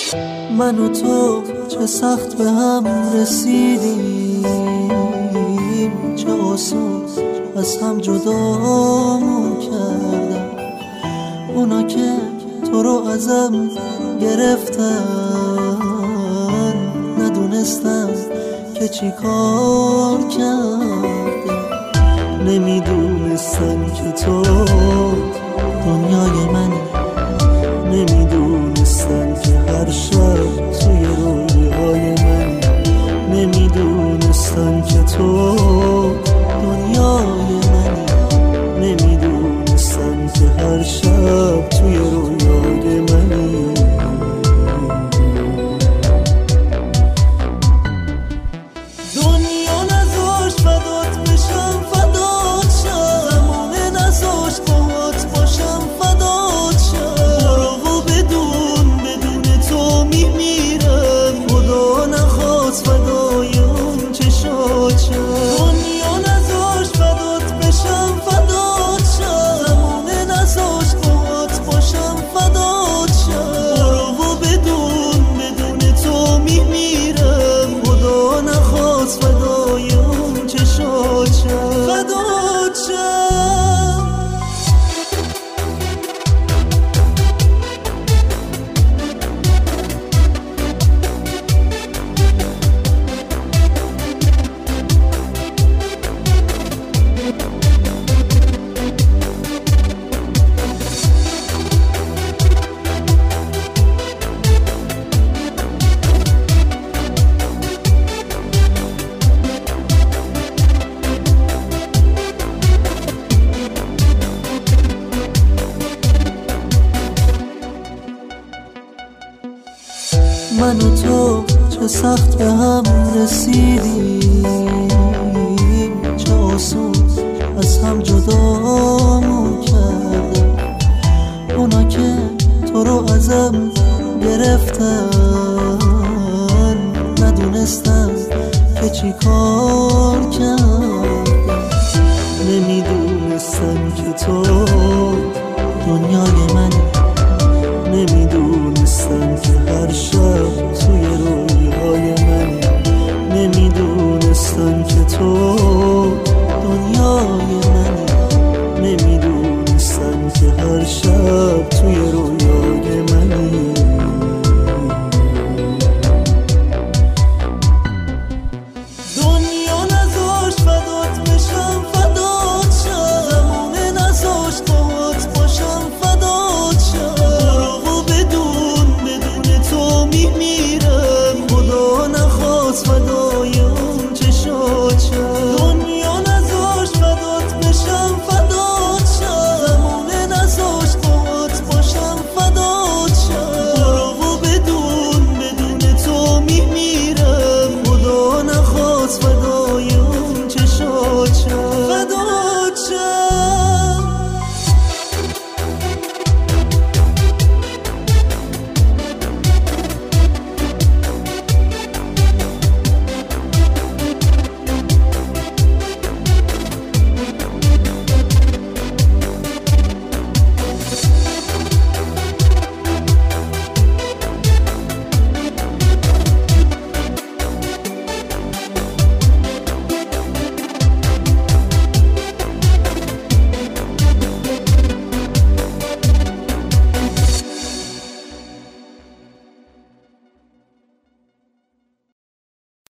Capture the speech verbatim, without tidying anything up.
من و تو چه سخت به هم رسیدیم، چه آسون از هم جدامون کردن. اونا که تو رو ازم گرفتن، ندونستم که چی کار کردم. نمیدونستم که تو دنیای منی، نمیدونستم که هر شب توی رویای منی، نمیدونستم که تو دنیای منی، نمیدونستم که هر شب توی رویای منی. دنیا نذاشت فدات بشم، فدات شم، زمانه نذاشت باهات باشم، فدات شم. برو و بدون بدون تو میمیرم، خدا نخواست فدای اون چشات شم. دنیا نذاشت فدات بشم، فدات شم، زمانه نذاشت باهات باشم، فدات شم. برو و بدون بدون تو میمیرم، خدا نخواست فدای اون چشات شم، فدات شم. من و تو چه سخت به هم رسیدیم، چه آسون از هم جدامون کردن. اونا که تو رو ازم گرفتن، ندونستم که چی کار کردم. نمیدونستم که تو دنیای منی، نمیدونستم که هر شب توی رویای منی، نمیدونستم که تو دنیای منی، نمیدونستم که هر شب توی رویای منی. دنیا نذاشت فدات بشم، فدات شم، زمانه نذاشت باهات باشم، فدات شم. برو و بدون بدون تو میمیرم،